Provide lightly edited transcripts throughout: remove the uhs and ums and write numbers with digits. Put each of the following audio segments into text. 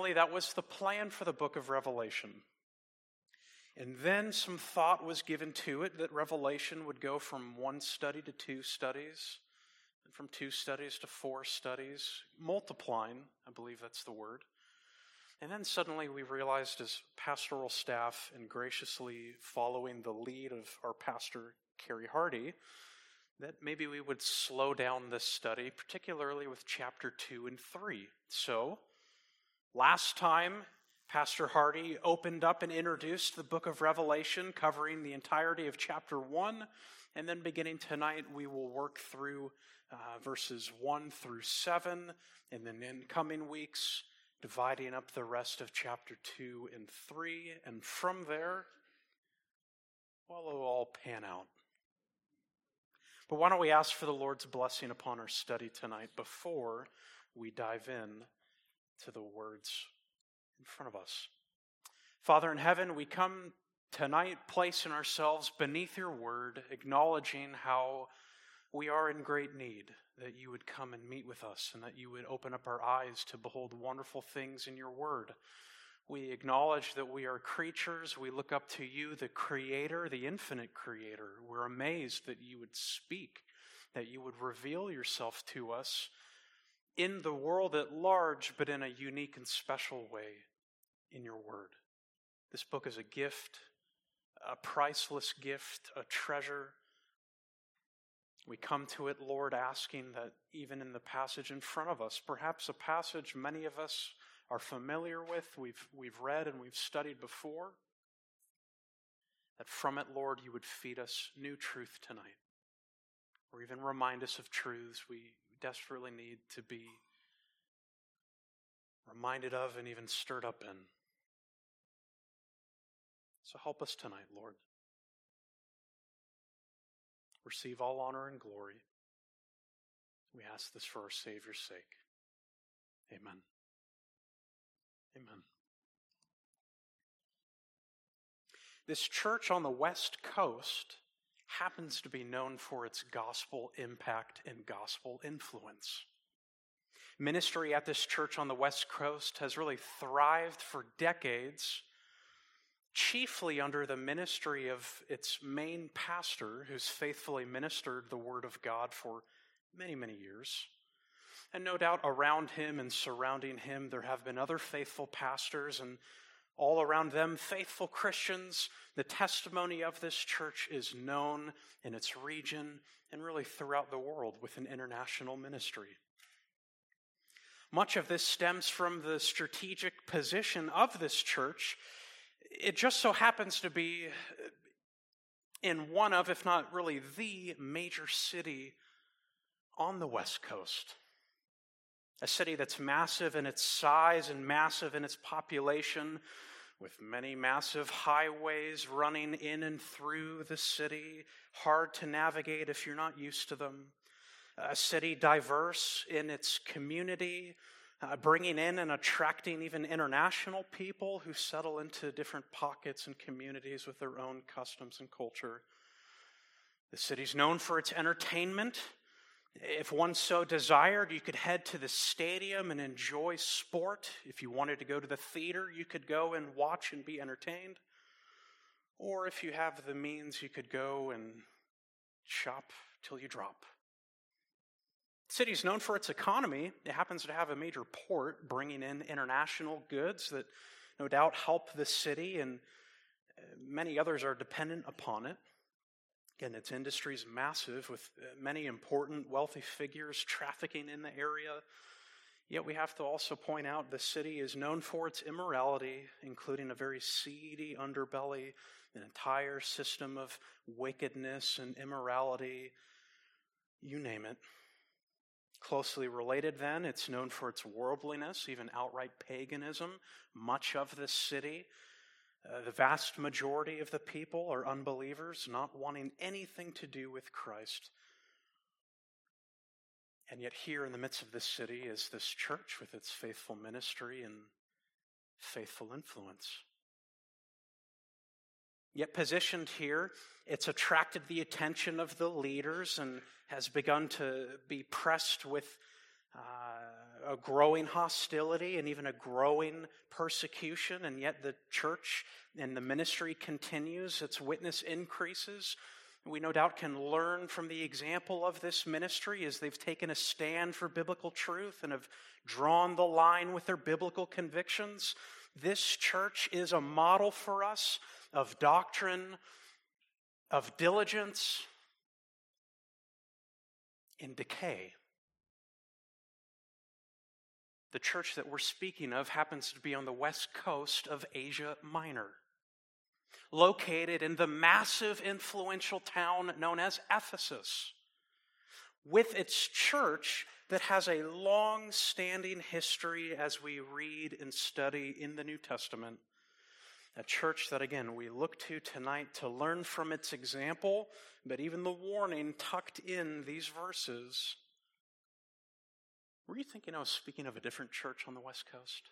Originally, that was the plan for the book of Revelation. And then some thought was given to it that Revelation would go from 1 study to 2 studies, and from 2 studies to 4 studies, multiplying, I believe that's the word. And then suddenly we realized as pastoral staff and graciously following the lead of our pastor, Kerry Hardy, that maybe we would slow down this study, particularly with chapter 2 and 3. So, last time, Pastor Hardy opened up and introduced the book of Revelation, covering the entirety of chapter 1, and then beginning tonight, we will work through verses 1 through 7, and then in coming weeks, dividing up the rest of chapter 2 and 3, and from there, well, it'll all pan out. But why don't we ask for the Lord's blessing upon our study tonight before we dive in to the words in front of us. Father in heaven, we come tonight placing ourselves beneath your word, acknowledging how we are in great need, that you would come and meet with us and that you would open up our eyes to behold wonderful things in your word. We acknowledge that we are creatures. We look up to you, the creator, the infinite creator. We're amazed that you would speak, that you would reveal yourself to us in the world at large, but in a unique and special way in your word. This book is a gift, a priceless gift, a treasure. We come to it, Lord, asking that even in the passage in front of us, perhaps a passage many of us are familiar with, we've read and we've studied before, that from it, Lord, you would feed us new truth tonight, or even remind us of truths we desperately need to be reminded of and even stirred up in. So help us tonight, Lord. Receive all honor and glory. We ask this for our Savior's sake. Amen. Amen. This church on the West Coast happens to be known for its gospel impact and gospel influence. Ministry at this church on the West Coast has really thrived for decades, chiefly under the ministry of its main pastor, who's faithfully ministered the Word of God for many, many years. And no doubt around him and surrounding him, there have been other faithful pastors, and all around them, faithful Christians. The testimony of this church is known in its region and really throughout the world with an international ministry. Much of this stems from the strategic position of this church. It just so happens to be in one of, if not really the major city on the West Coast. A city that's massive in its size and massive in its population, with many massive highways running in and through the city, hard to navigate if you're not used to them. A city diverse in its community, bringing in and attracting even international people who settle into different pockets and communities with their own customs and culture. The city's known for its entertainment. If one so desired, you could head to the stadium and enjoy sport. If you wanted to go to the theater, you could go and watch and be entertained. Or if you have the means, you could go and shop till you drop. The city is known for its economy. It happens to have a major port bringing in international goods that no doubt help the city, and many others are dependent upon it. Again, its industry is massive, with many important wealthy figures trafficking in the area. Yet we have to also point out the city is known for its immorality, including a very seedy underbelly, an entire system of wickedness and immorality, you name it. Closely related then, it's known for its worldliness, even outright paganism. Much of this city, the vast majority of the people are unbelievers, not wanting anything to do with Christ. And yet here in the midst of this city is this church with its faithful ministry and faithful influence. Yet positioned here, it's attracted the attention of the leaders and has begun to be pressed with a growing hostility and even a growing persecution, and yet the church and the ministry continues. Its witness increases. We no doubt can learn from the example of this ministry as they've taken a stand for biblical truth and have drawn the line with their biblical convictions. This church is a model for us of doctrine, of diligence, in decay. The church that we're speaking of happens to be on the west coast of Asia Minor, located in the massive, influential town known as Ephesus, with its church that has a long-standing history as we read and study in the New Testament. A church that, again, we look to tonight to learn from its example, but even the warning tucked in these verses. Were you thinking I was speaking of a different church on the West Coast?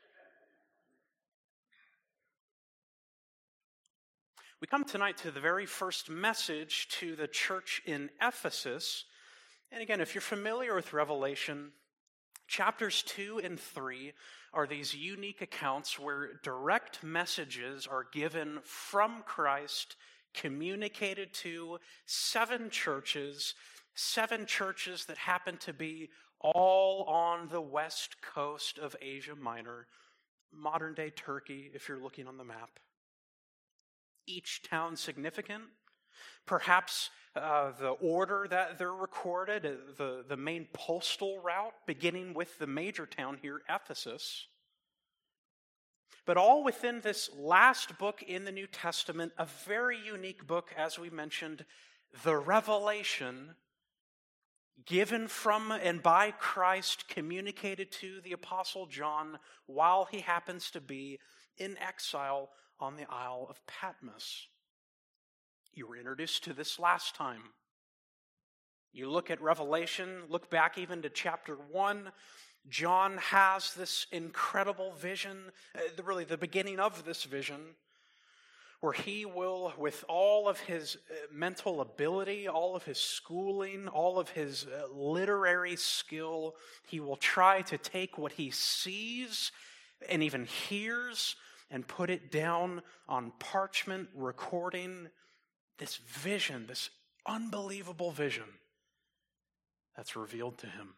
We come tonight to the very first message to the church in Ephesus. And again, if you're familiar with Revelation, chapters 2 and 3 are these unique accounts where direct messages are given from Christ, communicated to seven churches that happen to be all on the west coast of Asia Minor, modern-day Turkey, if you're looking on the map. Each town significant. Perhaps the order that they're recorded, the main postal route, beginning with the major town here, Ephesus. But all within this last book in the New Testament, a very unique book, as we mentioned, the Revelation, given from and by Christ, communicated to the Apostle John while he happens to be in exile on the Isle of Patmos. You were introduced to this last time. You look at Revelation, look back even to chapter 1. John has this incredible vision, really the beginning of this vision, where he will, with all of his mental ability, all of his schooling, all of his literary skill, he will try to take what he sees and even hears and put it down on parchment, recording this vision, this unbelievable vision that's revealed to him.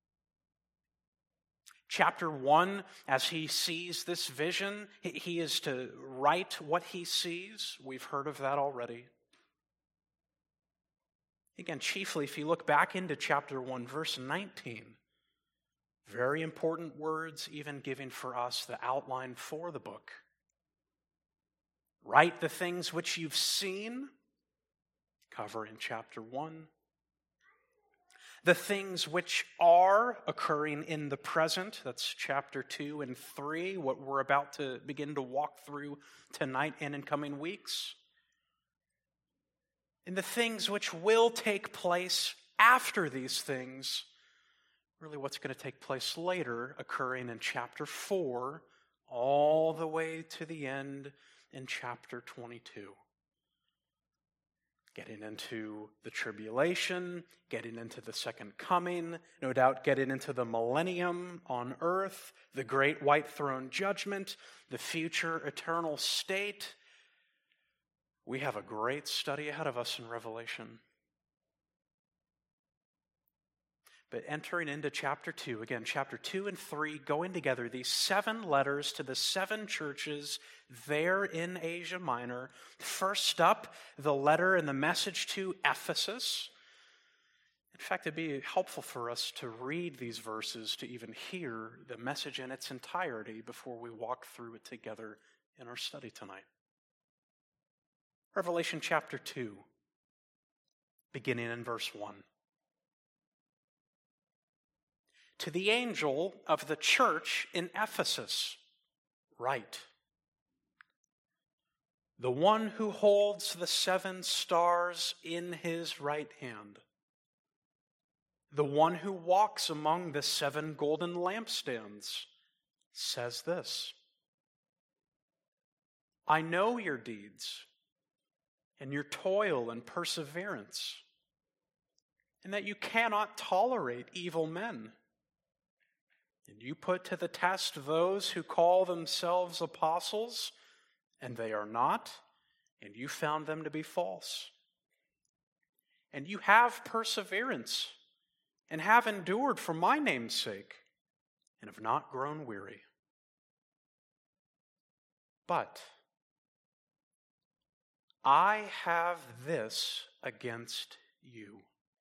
Chapter 1, as he sees this vision, he is to write what he sees. We've heard of that already. Again, chiefly, if you look back into chapter 1, verse 19, very important words, even giving for us the outline for the book. Write the things which you've seen, cover in chapter 1. The things which are occurring in the present, that's chapter 2 and 3, what we're about to begin to walk through tonight and in coming weeks. And the things which will take place after these things, really what's going to take place later, occurring in chapter 4, all the way to the end in chapter 22. Getting into the tribulation, getting into the second coming, no doubt getting into the millennium on earth, the great white throne judgment, the future eternal state. We have a great study ahead of us in Revelation. But entering into chapter 2, again, chapter 2 and 3 going together, these 7 letters to the 7 churches there in Asia Minor. First up, the letter and the message to Ephesus. In fact, it'd be helpful for us to read these verses to even hear the message in its entirety before we walk through it together in our study tonight. Revelation chapter 2, beginning in verse 1. To the angel of the church in Ephesus, write, the one who holds the 7 stars in his right hand, the one who walks among the 7 golden lampstands, says this, I know your deeds and your toil and perseverance, and that you cannot tolerate evil men. And you put to the test those who call themselves apostles, and they are not, and you found them to be false. And you have perseverance, and have endured for my name's sake, and have not grown weary. But I have this against you,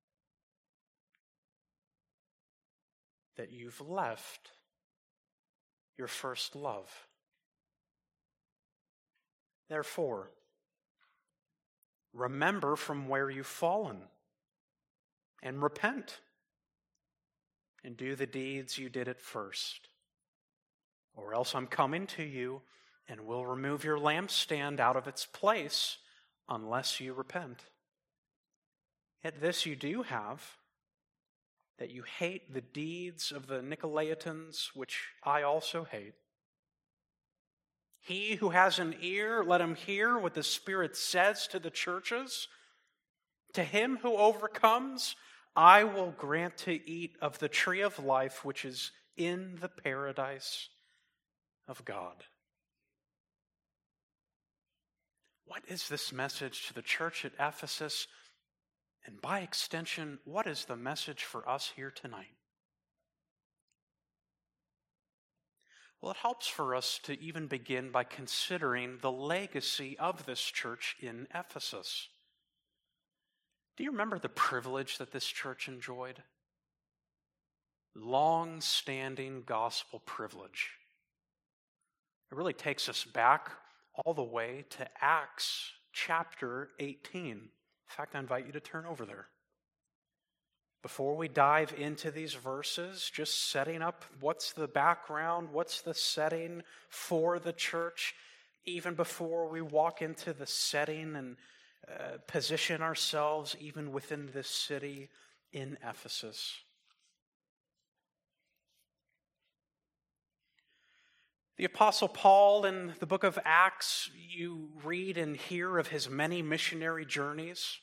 that you've left your first love. Therefore, remember from where you've fallen, and repent, and do the deeds you did at first. Or else I'm coming to you, and will remove your lampstand out of its place, unless you repent. Yet this you do have, that you hate the deeds of the Nicolaitans, which I also hate. He who has an ear, let him hear what the Spirit says to the churches. To him who overcomes, I will grant to eat of the tree of life, which is in the paradise of God. What is this message to the church at Ephesus? And by extension, what is the message for us here tonight? Well, it helps for us to even begin by considering the legacy of this church in Ephesus. Do you remember the privilege that this church enjoyed? Long-standing gospel privilege. It really takes us back all the way to Acts chapter 18. In fact, I invite you to turn over there. Before we dive into these verses, just setting up what's the background, what's the setting for the church, even before we walk into the setting and position ourselves even within this city in Ephesus. The Apostle Paul in the book of Acts, you read and hear of his many missionary journeys.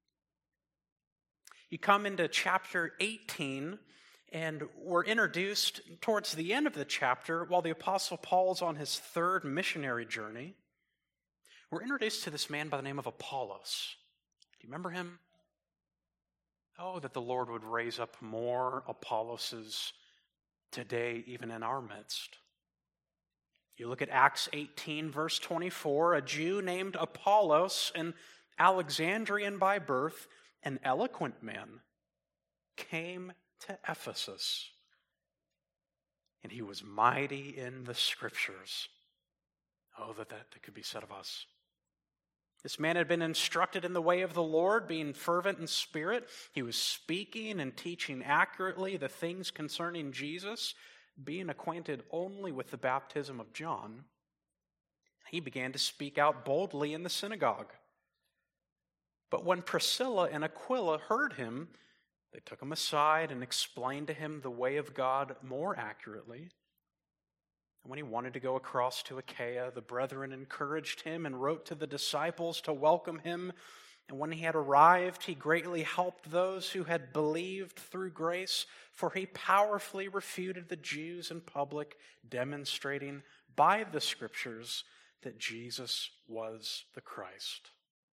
You come into chapter 18, and we're introduced towards the end of the chapter, while the Apostle Paul's on his third missionary journey. We're introduced to this man by the name of Apollos. Do you remember him? Oh, that the Lord would raise up more Apolloses today, even in our midst. You look at Acts 18, verse 24, a Jew named Apollos, an Alexandrian by birth, an eloquent man, came to Ephesus, and he was mighty in the Scriptures. Oh, that could be said of us. This man had been instructed in the way of the Lord, being fervent in spirit. He was speaking and teaching accurately the things concerning Jesus, being acquainted only with the baptism of John. He began to speak out boldly in the synagogue. But when Priscilla and Aquila heard him, they took him aside and explained to him the way of God more accurately. And when he wanted to go across to Achaia, the brethren encouraged him and wrote to the disciples to welcome him. And when he had arrived, he greatly helped those who had believed through grace, for he powerfully refuted the Jews in public, demonstrating by the Scriptures that Jesus was the Christ.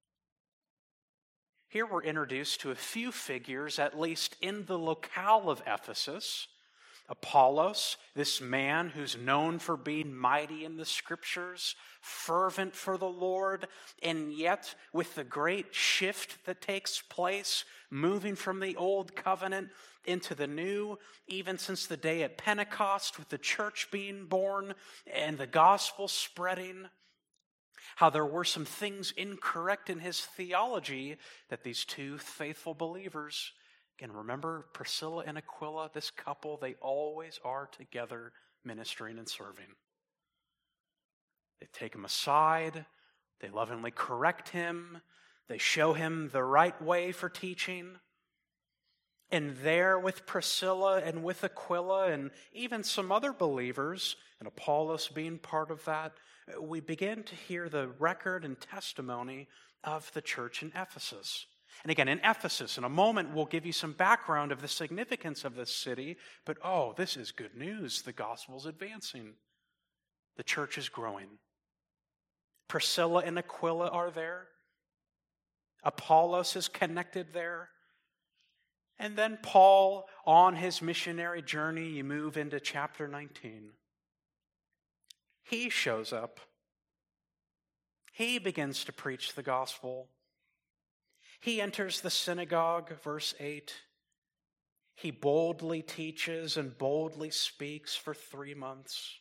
Here we're introduced to a few figures, at least in the locale of Ephesus. Apollos, this man who's known for being mighty in the Scriptures, fervent for the Lord, and yet with the great shift that takes place, moving from the old covenant into the new, even since the day at Pentecost, with the church being born and the gospel spreading, how there were some things incorrect in his theology that these two faithful believers, again, remember Priscilla and Aquila, this couple, they always are together ministering and serving. They take him aside, they lovingly correct him, they show him the right way for teaching. And there with Priscilla and with Aquila and even some other believers, and Apollos being part of that, we begin to hear the record and testimony of the church in Ephesus. And again, in Ephesus, in a moment, we'll give you some background of the significance of this city. But this is good news. The gospel's advancing. The church is growing. Priscilla and Aquila are there. Apollos is connected there. And then Paul, on his missionary journey, you move into chapter 19. He shows up. He begins to preach the gospel. He enters the synagogue, verse 8. He boldly teaches and boldly speaks for 3 months.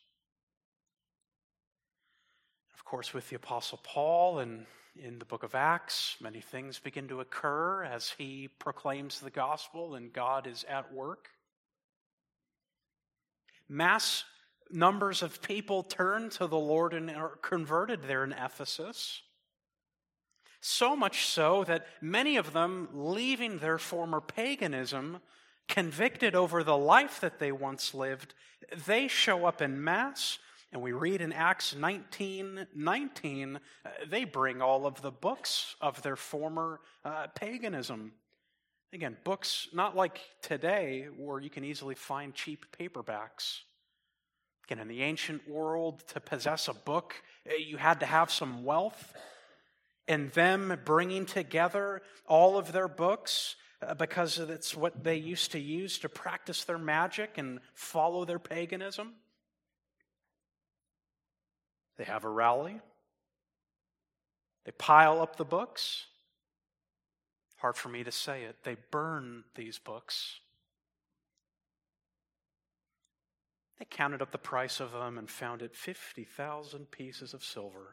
Of course, with the Apostle Paul and in the book of Acts, many things begin to occur as he proclaims the gospel and God is at work. Mass numbers of people turn to the Lord and are converted there in Ephesus. So much so that many of them, leaving their former paganism, convicted over the life that they once lived, they show up in Mass. And we read in Acts 19:19, they bring all of the books of their former paganism. Again, books not like today where you can easily find cheap paperbacks. Again, in the ancient world, to possess a book, you had to have some wealth. And them bringing together all of their books because it's what they used to use to practice their magic and follow their paganism. They have a rally. They pile up the books. Hard for me to say it. They burn these books. They counted up the price of them and found it 50,000 pieces of silver.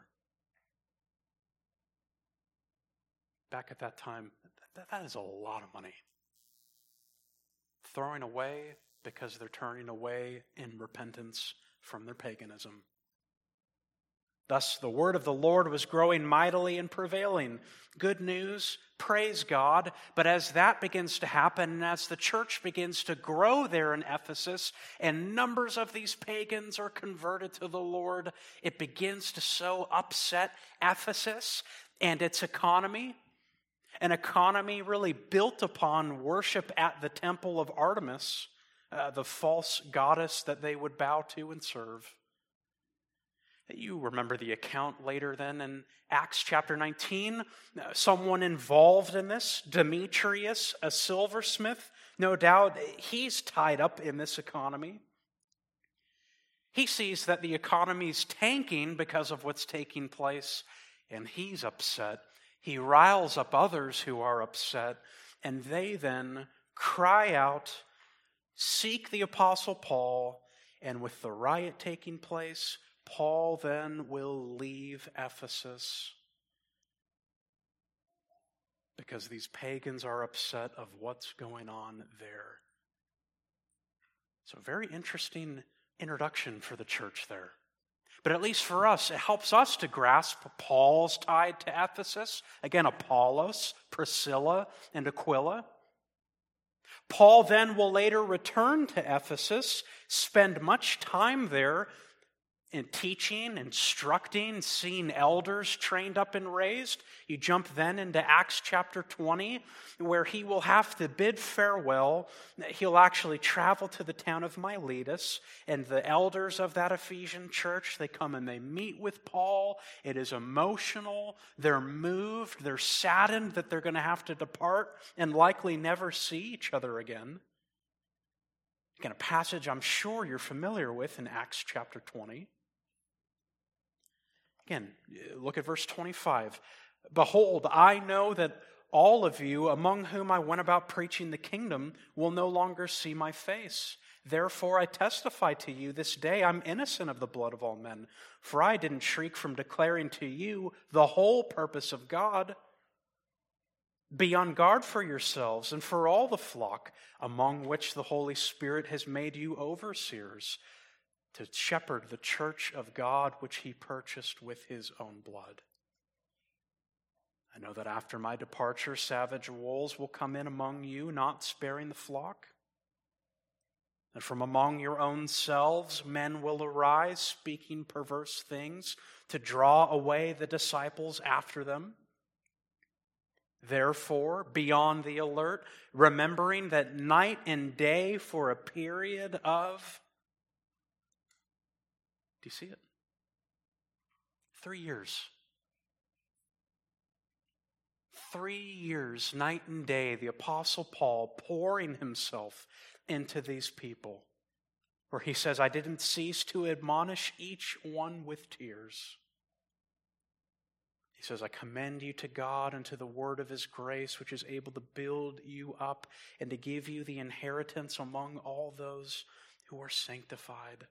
Back at that time, that is a lot of money. Throwing away because they're turning away in repentance from their paganism. Thus, the word of the Lord was growing mightily and prevailing. Good news, praise God. But as that begins to happen, and as the church begins to grow there in Ephesus, and numbers of these pagans are converted to the Lord, it begins to so upset Ephesus and its economy. An economy really built upon worship at the temple of Artemis, the false goddess that they would bow to and serve. You remember the account later then in Acts chapter 19. Someone involved in this, Demetrius, a silversmith, no doubt he's tied up in this economy. He sees that the economy's tanking because of what's taking place, and he's upset. He riles up others who are upset, and they then cry out, seek the Apostle Paul, and with the riot taking place, Paul then will leave Ephesus because these pagans are upset of what's going on there. So, very interesting introduction for the church there. But at least for us, it helps us to grasp Paul's tied to Ephesus. Again, Apollos, Priscilla, and Aquila. Paul then will later return to Ephesus, spend much time there in teaching, instructing, seeing elders trained up and raised. You jump then into Acts chapter 20, where he will have to bid farewell. He'll actually travel to the town of Miletus, and the elders of that Ephesian church, they come and they meet with Paul. It is emotional. They're moved. They're saddened that they're going to have to depart and likely never see each other again. Again, a passage I'm sure you're familiar with in Acts chapter 20. Again, look at verse 25. Behold, I know that all of you among whom I went about preaching the kingdom will no longer see my face. Therefore I testify to you this day I'm innocent of the blood of all men. For I didn't shrink from declaring to you the whole purpose of God. Be on guard for yourselves and for all the flock among which the Holy Spirit has made you overseers, to shepherd the church of God which he purchased with his own blood. I know that after my departure, savage wolves will come in among you, not sparing the flock. And from among your own selves, men will arise, speaking perverse things, to draw away the disciples after them. Therefore, be on the alert, remembering that night and day for a period of, do you see it? 3 years. 3 years, night and day, the Apostle Paul pouring himself into these people, where he says, I didn't cease to admonish each one with tears. He says, I commend you to God and to the word of his grace, which is able to build you up and to give you the inheritance among all those who are sanctified.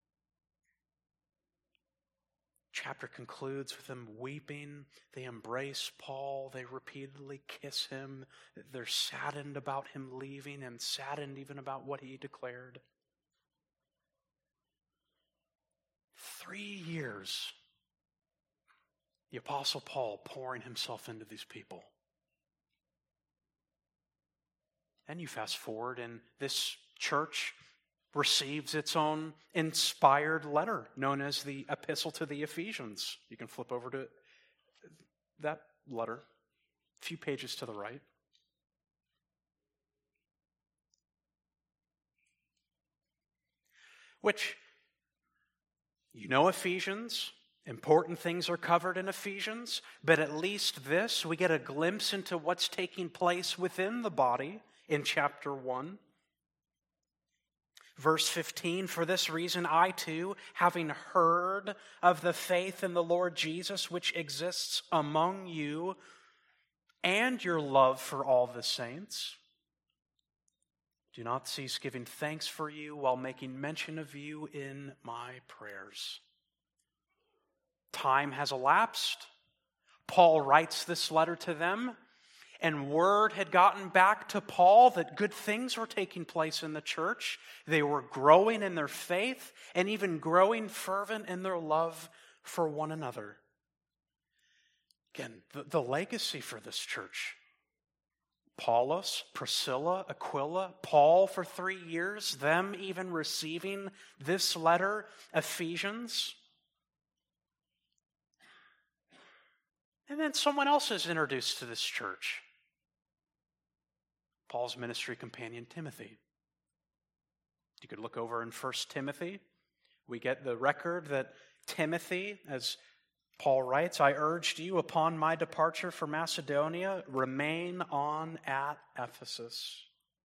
Chapter concludes with them weeping. They embrace Paul. They repeatedly kiss him. They're saddened about him leaving and saddened even about what he declared. 3 years, the Apostle Paul pouring himself into these people. And you fast forward, and this church receives its own inspired letter known as the Epistle to the Ephesians. You can flip over to that letter, a few pages to the right. Which, you know Ephesians, important things are covered in Ephesians, but at least this, we get a glimpse into what's taking place within the body in chapter 1. Verse 15, for this reason I too, having heard of the faith in the Lord Jesus which exists among you and your love for all the saints, do not cease giving thanks for you while making mention of you in my prayers. Time has elapsed. Paul writes this letter to them, and word had gotten back to Paul that good things were taking place in the church. They were growing in their faith and even growing fervent in their love for one another. Again, the legacy for this church. Apollos, Priscilla, Aquila, Paul for 3 years, them even receiving this letter, Ephesians. And then someone else is introduced to this church. Paul's ministry companion, Timothy. You could look over in 1 Timothy. We get the record that Timothy, as Paul writes, I urged you upon my departure for Macedonia, remain on at Ephesus,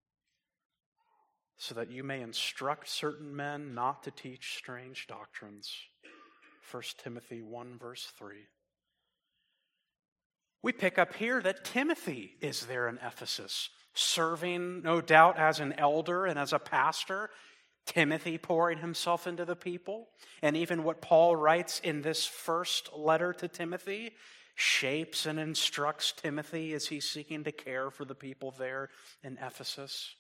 so that you may instruct certain men not to teach strange doctrines. 1 Timothy 1 verse 3. We pick up here that Timothy is there in Ephesus, serving, no doubt, as an elder and as a pastor. Timothy pouring himself into the people. And even what Paul writes in this first letter to Timothy shapes and instructs Timothy as he's seeking to care for the people there in Ephesus.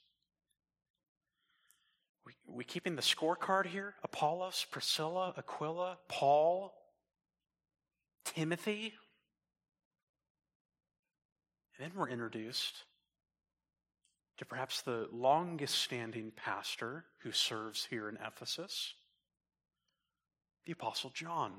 We keeping the scorecard here? Apollos, Priscilla, Aquila, Paul, Timothy. And then we're introduced to perhaps the longest standing pastor who serves here in Ephesus, the Apostle John.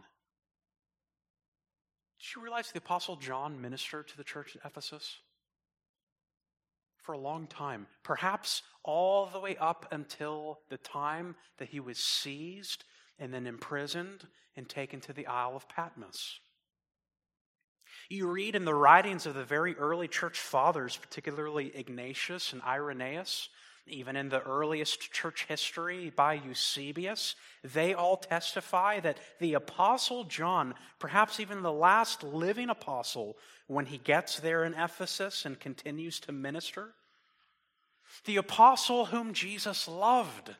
Did you realize the Apostle John ministered to the church at Ephesus? For a long time, perhaps all the way up until the time that he was seized and then imprisoned and taken to the Isle of Patmos. You read in the writings of the very early church fathers, particularly Ignatius and Irenaeus, even in the earliest church history by Eusebius, they all testify that the Apostle John, perhaps even the last living apostle, when he gets there in Ephesus and continues to minister, the apostle whom Jesus loved,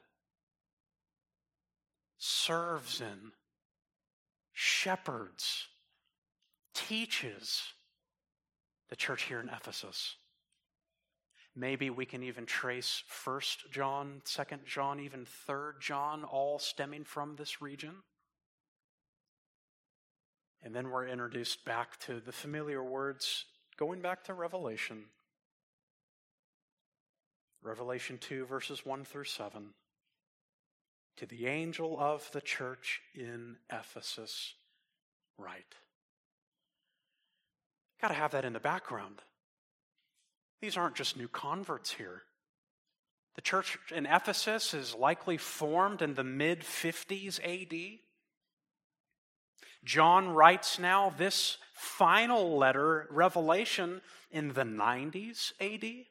serves in, shepherds, teaches the church here in Ephesus. Maybe we can even trace 1 John, 2 John, even 3 John, all stemming from this region. And then we're introduced back to the familiar words, going back to Revelation. Revelation 2, verses 1 through 7. To the angel of the church in Ephesus, write. Got to have that in the background. These aren't just new converts here. The church in Ephesus is likely formed in the mid-50s AD. John writes now this final letter, Revelation, in the 90s AD.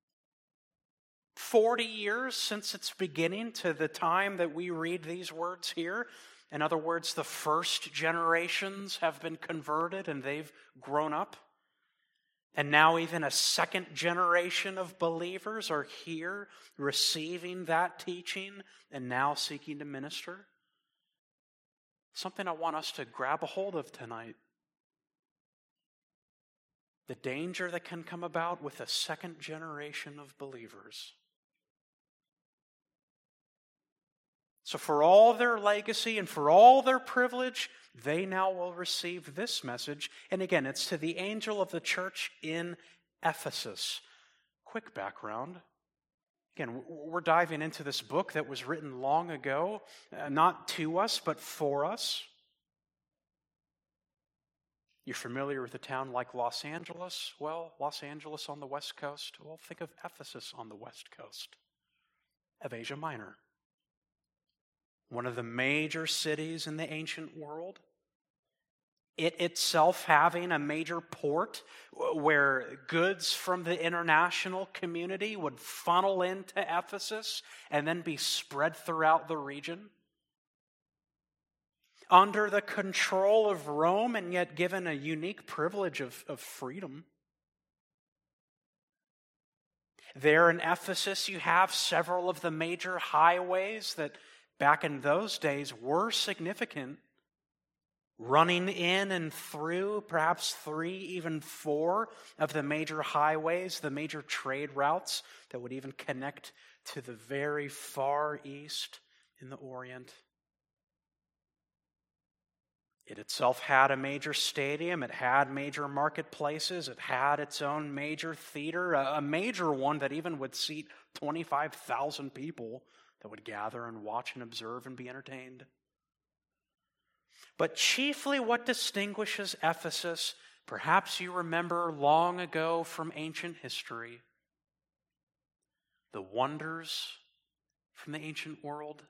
40 years since its beginning to the time that we read these words here. In other words, the first generations have been converted and they've grown up. And now even a second generation of believers are here receiving that teaching and now seeking to minister. Something I want us to grab a hold of tonight. The danger that can come about with a second generation of believers. So for all their legacy and for all their privilege, they now will receive this message. And again, it's to the angel of the church in Ephesus. Quick background. Again, we're diving into this book that was written long ago, not to us, but for us. You're familiar with a town like Los Angeles? Well, Los Angeles on the West Coast. Well, think of Ephesus on the West Coast of Asia Minor. One of the major cities in the ancient world. It itself having a major port where goods from the international community would funnel into Ephesus and then be spread throughout the region. Under the control of Rome and yet given a unique privilege of freedom. There in Ephesus you have several of the major highways that back in those days were significant. Running in and through perhaps 3, even 4 of the major highways, the major trade routes that would even connect to the very far east in the Orient. It itself had a major stadium, it had major marketplaces, it had its own major theater, a major one that even would seat 25,000 people that would gather and watch and observe and be entertained. But chiefly what distinguishes Ephesus, perhaps you remember long ago from ancient history, the wonders from the ancient world,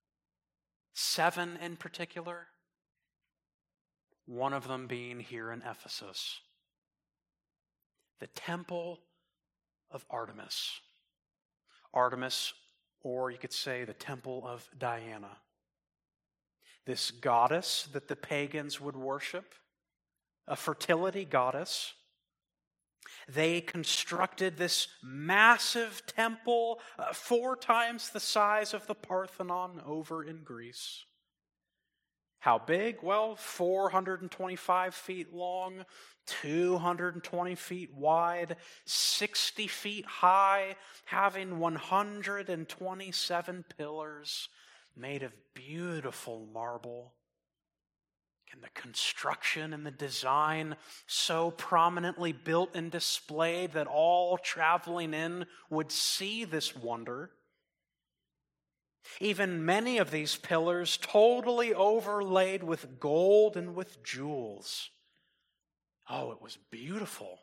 7 in particular, one of them being here in Ephesus, the temple of Artemis. Artemis, or you could say the temple of Diana. This goddess that the pagans would worship, a fertility goddess. They constructed this massive temple 4 times the size of the Parthenon over in Greece. How big? Well, 425 feet long, 220 feet wide, 60 feet high, having 127 pillars made of beautiful marble. And the construction and the design so prominently built and displayed that all traveling in would see this wonder. Even many of these pillars totally overlaid with gold and with jewels. Oh, it was beautiful.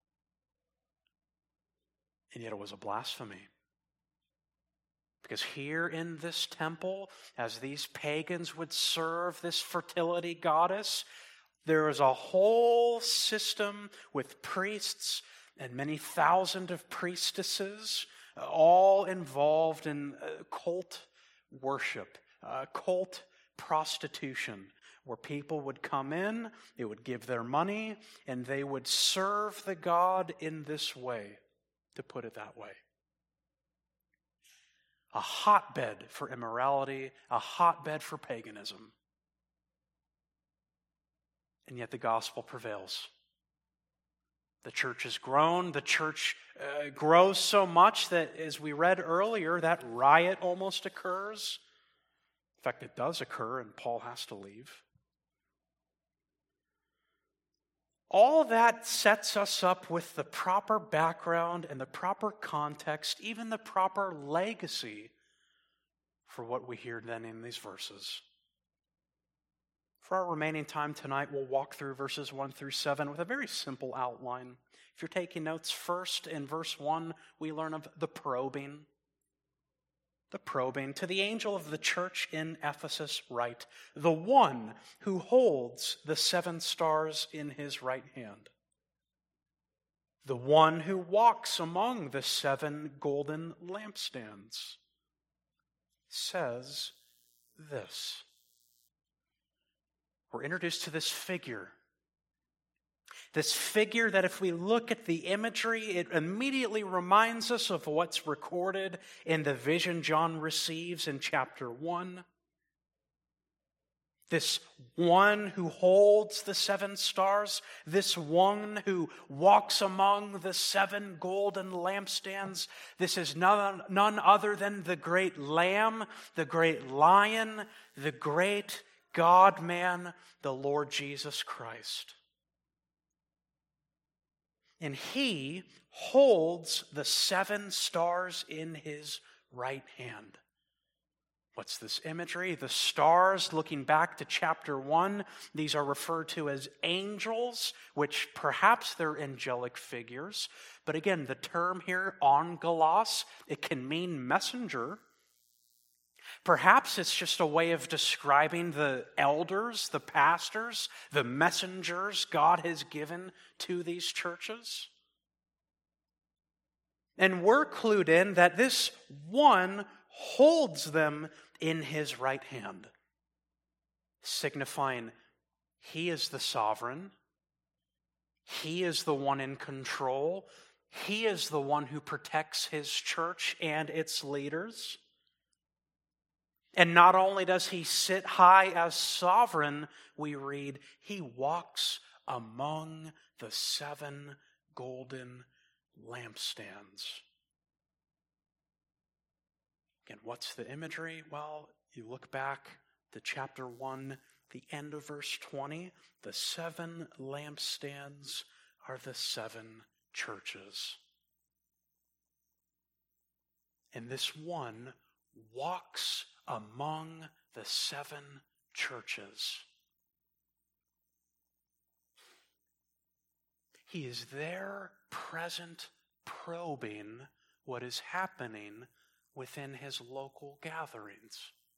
And yet it was a blasphemy. Because here in this temple, as these pagans would serve this fertility goddess, there is a whole system with priests and many thousand of priestesses, all involved in cult worship, cult prostitution, where people would come in, they would give their money, and they would serve the god in this way, to put it that way. A hotbed for immorality, a hotbed for paganism. And yet the gospel prevails. The church has grown. The church grows so much that, as we read earlier, that riot almost occurs. In fact, it does occur, and Paul has to leave. All that sets us up with the proper background and the proper context, even the proper legacy for what we hear then in these verses. For our remaining time tonight, we'll walk through verses 1 through 7 with a very simple outline. If you're taking notes, first in verse 1, we learn of the probing. The probing. To the angel of the church in Ephesus write, the one who holds the 7 stars in his right hand, the one who walks among the 7 golden lampstands, says this. We're introduced to this figure that if we look at the imagery, it immediately reminds us of what's recorded in the vision John receives in chapter 1. This one who holds the 7 stars, this one who walks among the 7 golden lampstands, this is none other than the great Lamb, the great Lion, the great God-man, the Lord Jesus Christ. And he holds the 7 stars in his right hand. What's this imagery? The stars, looking back to chapter 1, these are referred to as angels, which perhaps they're angelic figures. But again, the term here, angelos, it can mean messenger. Perhaps it's just a way of describing the elders, the pastors, the messengers God has given to these churches. And we're clued in that this one holds them in his right hand, signifying he is the sovereign, he is the one in control, he is the one who protects his church and its leaders. And not only does he sit high as sovereign, we read, he walks among the 7 golden lampstands. Again, what's the imagery? Well, you look back to chapter 1, the end of verse 20. The 7 lampstands are the 7 churches. And this one walks among the 7 churches. He is there, present, probing what is happening within his local gatherings.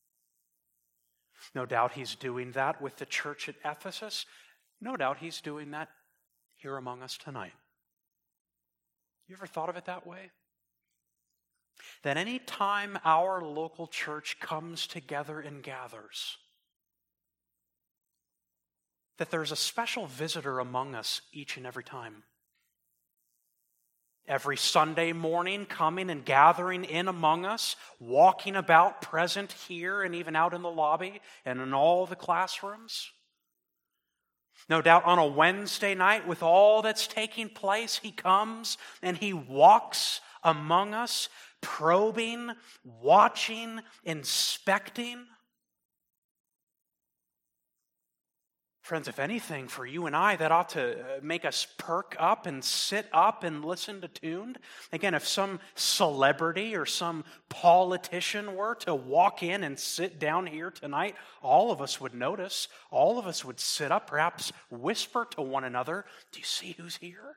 No doubt he's doing that with the church at Ephesus. No doubt he's doing that here among us tonight. You ever thought of it that way? That any time our local church comes together and gathers, that there's a special visitor among us each and every time. Every Sunday morning, coming and gathering in among us, walking about, present here and even out in the lobby and in all the classrooms. No doubt on a Wednesday night, with all that's taking place, he comes and he walks among us, probing, watching, inspecting. Friends, if anything, for you and I, that ought to make us perk up and sit up and listen to tuned. Again, if some celebrity or some politician were to walk in and sit down here tonight, all of us would notice. All of us would sit up, perhaps whisper to one another, "Do you see who's here?"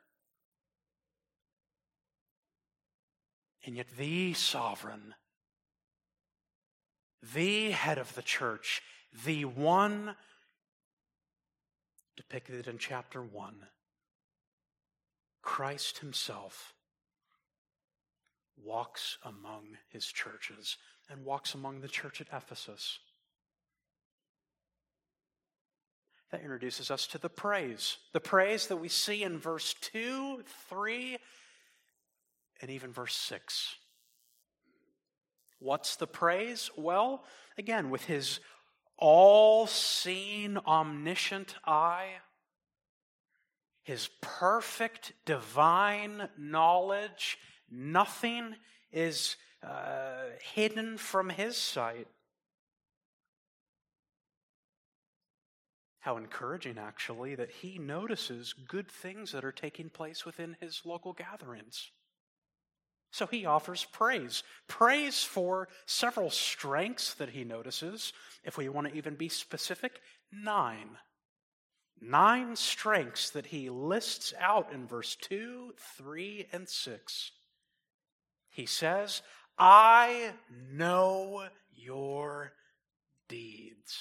And yet the sovereign, the head of the church, the one depicted in chapter 1, Christ himself walks among his churches and walks among the church at Ephesus. That introduces us to the praise that we see in verse 2, 3, and even verse 6. What's the praise? Well, again, with his all-seeing, omniscient eye, his perfect divine knowledge, nothing is hidden from his sight. How encouraging, actually, that he notices good things that are taking place within his local gatherings. So he offers praise. Praise for several strengths that he notices. If we want to even be specific, 9. 9 strengths that he lists out in verse 2, 3, and 6. He says, I know your deeds.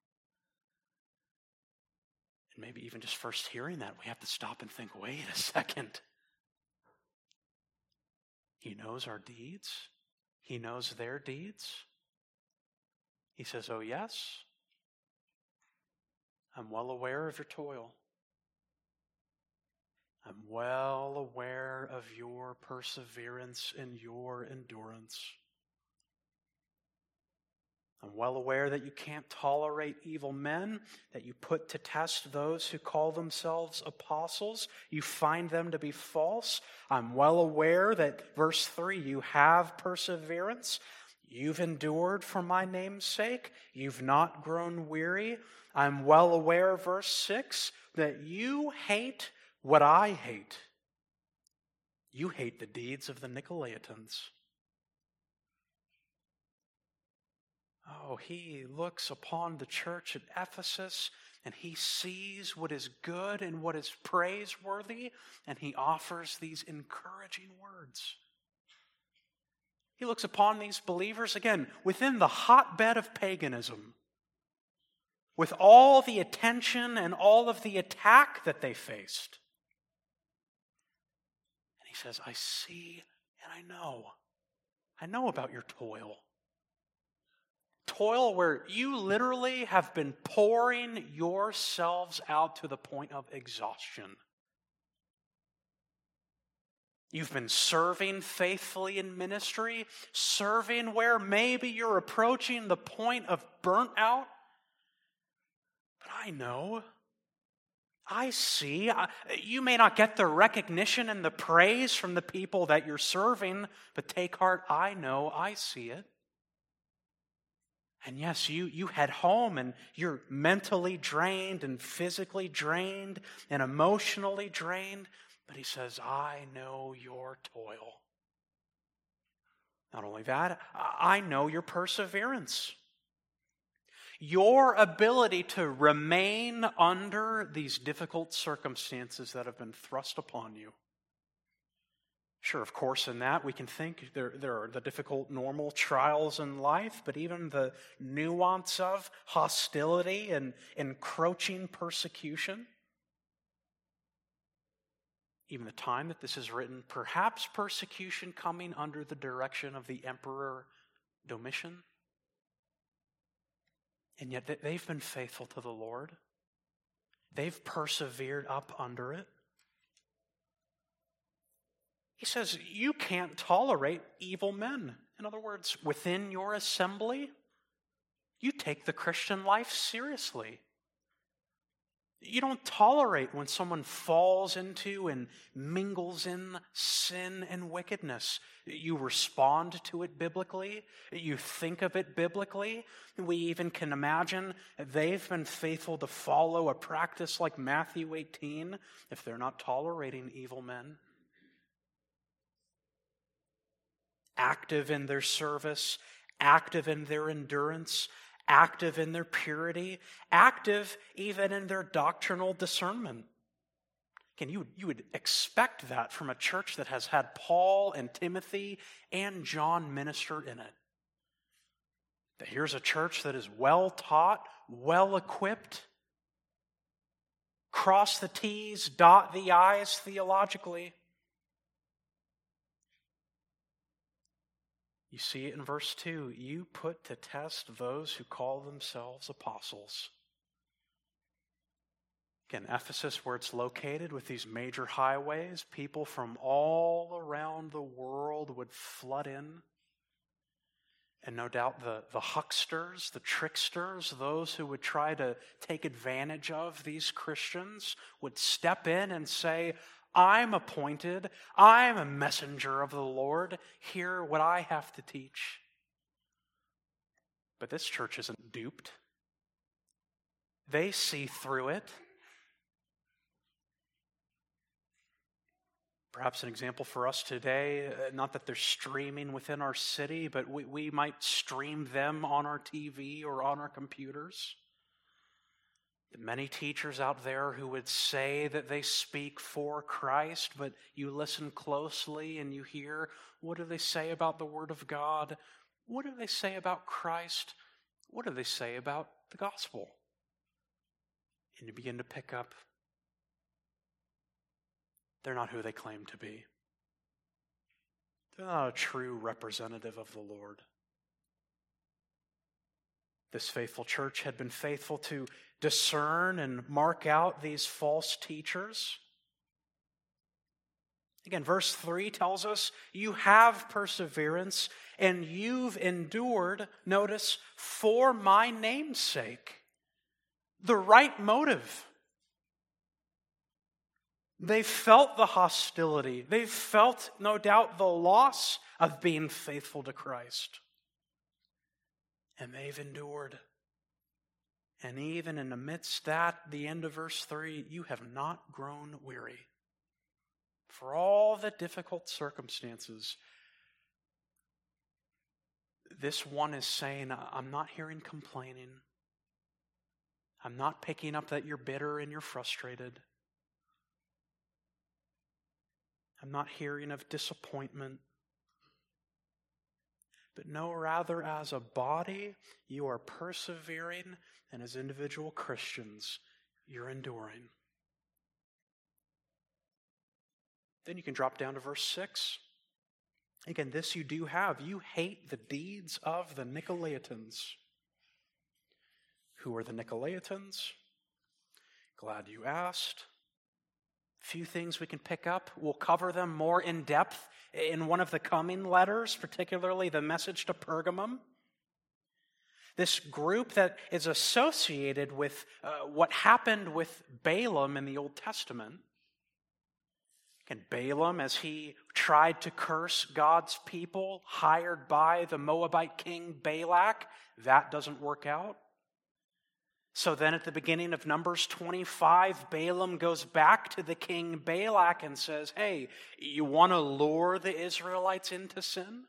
And maybe even just first hearing that, we have to stop and think, wait a second. He knows our deeds. He knows their deeds. He says, oh yes, I'm well aware of your toil. I'm well aware of your perseverance and your endurance. I'm well aware that you can't tolerate evil men, that you put to test those who call themselves apostles. You find them to be false. I'm well aware that, verse 3, you have perseverance. You've endured for my name's sake. You've not grown weary. I'm well aware, verse 6, that you hate what I hate. You hate the deeds of the Nicolaitans. Oh, he looks upon the church at Ephesus and he sees what is good and what is praiseworthy, and he offers these encouraging words. He looks upon these believers, again, within the hotbed of paganism, with all the attention and all of the attack that they faced. And he says, I see and I know about your toil. Toil where you literally have been pouring yourselves out to the point of exhaustion. You've been serving faithfully in ministry, serving where maybe you're approaching the point of burnt out. But I know, I see. You may not get the recognition and the praise from the people that you're serving, but take heart, I know, I see it. And yes, you head home and you're mentally drained and physically drained and emotionally drained. But he says, I know your toil. Not only that, I know your perseverance. Your ability to remain under these difficult circumstances that have been thrust upon you. Sure, of course, in that we can think there are the difficult normal trials in life, but even the nuance of hostility and encroaching persecution. Even the time that this is written, perhaps persecution coming under the direction of the Emperor Domitian. And yet they've been faithful to the Lord. They've persevered up under it. He says, you can't tolerate evil men. In other words, within your assembly, you take the Christian life seriously. You don't tolerate when someone falls into and mingles in sin and wickedness. You respond to it biblically. You think of it biblically. We even can imagine they've been faithful to follow a practice like Matthew 18 if they're not tolerating evil men. Active in their service, active in their endurance, active in their purity, active even in their doctrinal discernment. Again, you would expect that from a church that has had Paul and Timothy and John minister in it. That here's a church that is well taught, well equipped, cross the T's, dot the I's theologically. You see it in verse 2. You put to test those who call themselves apostles. Again, Ephesus, where it's located with these major highways, people from all around the world would flood in. And no doubt the hucksters, the tricksters, those who would try to take advantage of these Christians would step in and say, I'm appointed, I'm a messenger of the Lord, hear what I have to teach. But this church isn't duped. They see through it. Perhaps an example for us today, not that they're streaming within our city, but we might stream them on our TV or on our computers. The many teachers out there who would say that they speak for Christ, but you listen closely and you hear, what do they say about the Word of God? What do they say about Christ? What do they say about the gospel? And you begin to pick up, they're not who they claim to be. They're not a true representative of the Lord. This faithful church had been faithful to discern and mark out these false teachers. Again, verse 3 tells us you have perseverance and you've endured, notice, for my name's sake. The right motive. They felt the hostility. They felt, no doubt, the loss of being faithful to Christ. And they've endured. And even in the midst that, the end of verse 3, you have not grown weary. For all the difficult circumstances, this one is saying, I'm not hearing complaining. I'm not picking up that you're bitter and you're frustrated. I'm not hearing of disappointment. But no, rather as a body, you are persevering, and as individual Christians, you're enduring. Then you can drop down to verse 6. Again, this you do have. You hate the deeds of the Nicolaitans. Who are the Nicolaitans? Glad you asked. Few things we can pick up. We'll cover them more in depth in one of the coming letters, particularly the message to Pergamum. This group that is associated with what happened with Balaam in the Old Testament. And Balaam, as he tried to curse God's people, hired by the Moabite king Balak, that doesn't work out. So then at the beginning of Numbers 25, Balaam goes back to the king Balak and says, hey, you want to lure the Israelites into sin?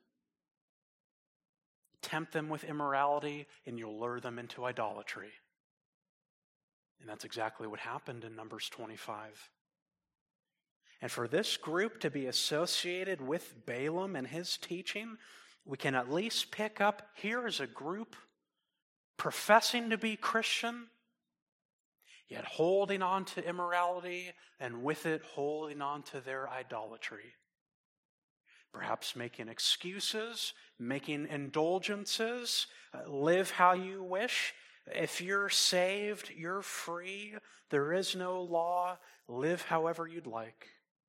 Tempt them with immorality and you'll lure them into idolatry. And that's exactly what happened in Numbers 25. And for this group to be associated with Balaam and his teaching, we can at least pick up, here is a group professing to be Christian, yet holding on to immorality, and with it holding on to their idolatry. Perhaps making excuses, making indulgences, live how you wish. If you're saved, you're free. There is no law. Live however you'd like.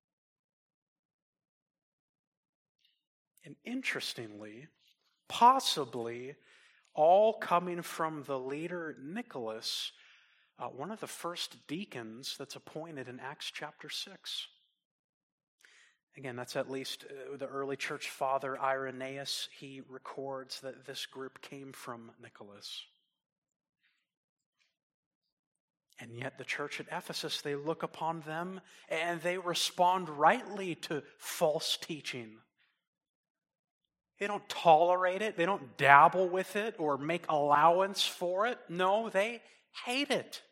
And interestingly, possibly, all coming from the leader Nicholas, one of the first deacons that's appointed in Acts chapter 6. Again, that's at least the early church father Irenaeus. He records that this group came from Nicholas. And yet the church at Ephesus, they look upon them and they respond rightly to false teaching. They don't tolerate it. They don't dabble with it or make allowance for it. No, they hate it.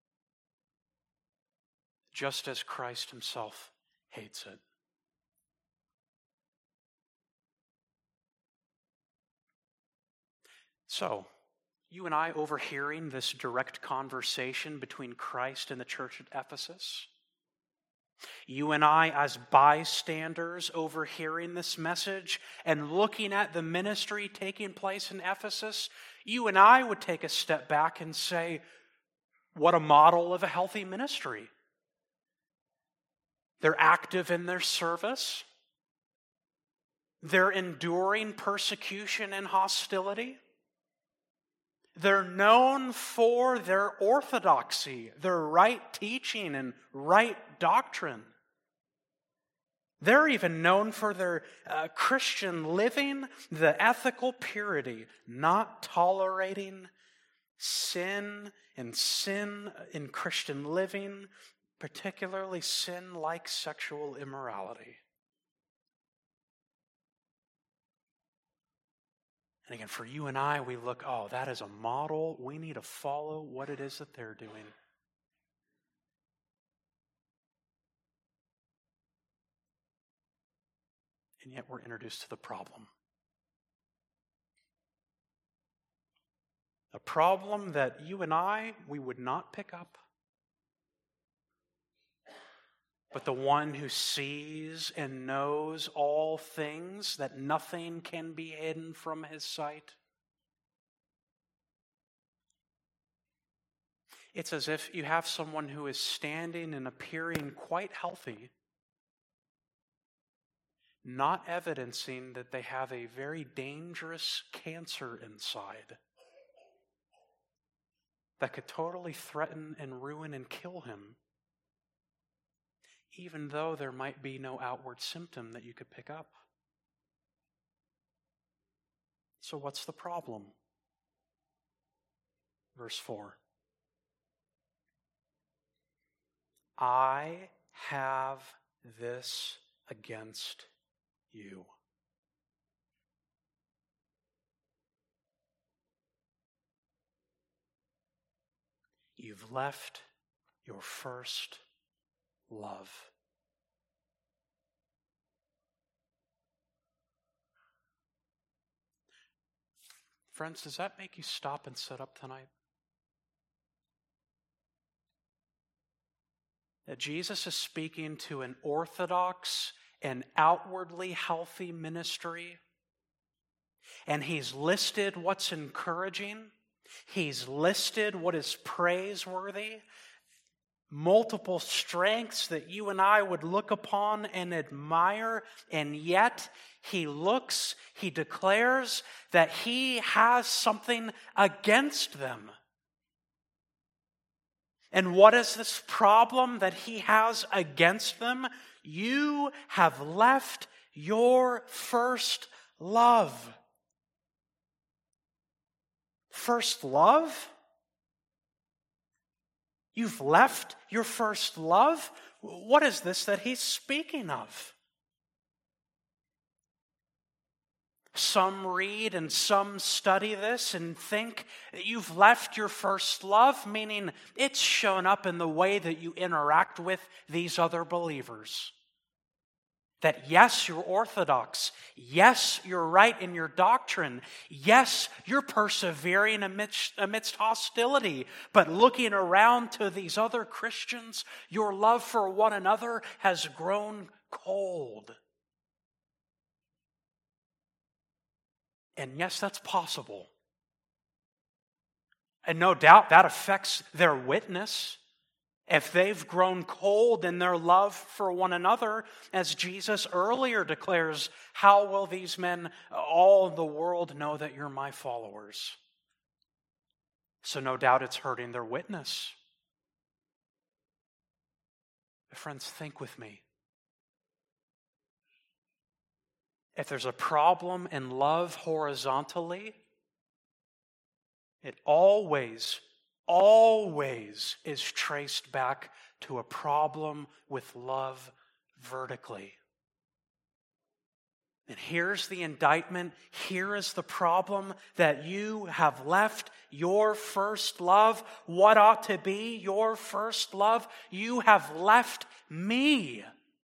Just as Christ himself hates it. So, you and I overhearing this direct conversation between Christ and the church at Ephesus. You and I, as bystanders, overhearing this message and looking at the ministry taking place in Ephesus, you and I would take a step back and say, what a model of a healthy ministry. They're active in their service. They're enduring persecution and hostility. They're known for their orthodoxy, their right teaching and right doctrine. They're even known for their Christian living, the ethical purity, not tolerating sin in Christian living, particularly sin like sexual immorality. And again, for you and I, we look, that is a model. We need to follow what it is that they're doing. And yet we're introduced to the problem. A problem that you and we would not pick up. But the one who sees and knows all things, that nothing can be hidden from his sight. It's as if you have someone who is standing and appearing quite healthy, not evidencing that they have a very dangerous cancer inside that could totally threaten and ruin and kill him, even though there might be no outward symptom that you could pick up. So what's the problem? Verse 4. I have this against you. You've left your first love. Friends, does that make you stop and sit up tonight? That Jesus is speaking to an orthodox and outwardly healthy ministry, and he's listed what's encouraging, he's listed what is praiseworthy, multiple strengths that you and I would look upon and admire, and yet he declares that he has something against them. And what is this problem that he has against them? You have left your first love. First love? You've left your first love? What is this that he's speaking of? Some read and some study this and think that you've left your first love, meaning it's shown up in the way that you interact with these other believers. That yes, you're orthodox. Yes, you're right in your doctrine. Yes, you're persevering amidst hostility. But looking around to these other Christians, your love for one another has grown cold. And yes, that's possible. And no doubt that affects their witness. If they've grown cold in their love for one another, as Jesus earlier declares, how will these men, all the world, know that you're my followers? So no doubt it's hurting their witness. But friends, think with me. If there's a problem in love horizontally, it always is traced back to a problem with love vertically. And here's the indictment. Here is the problem, that you have left your first love. What ought to be your first love? You have left me.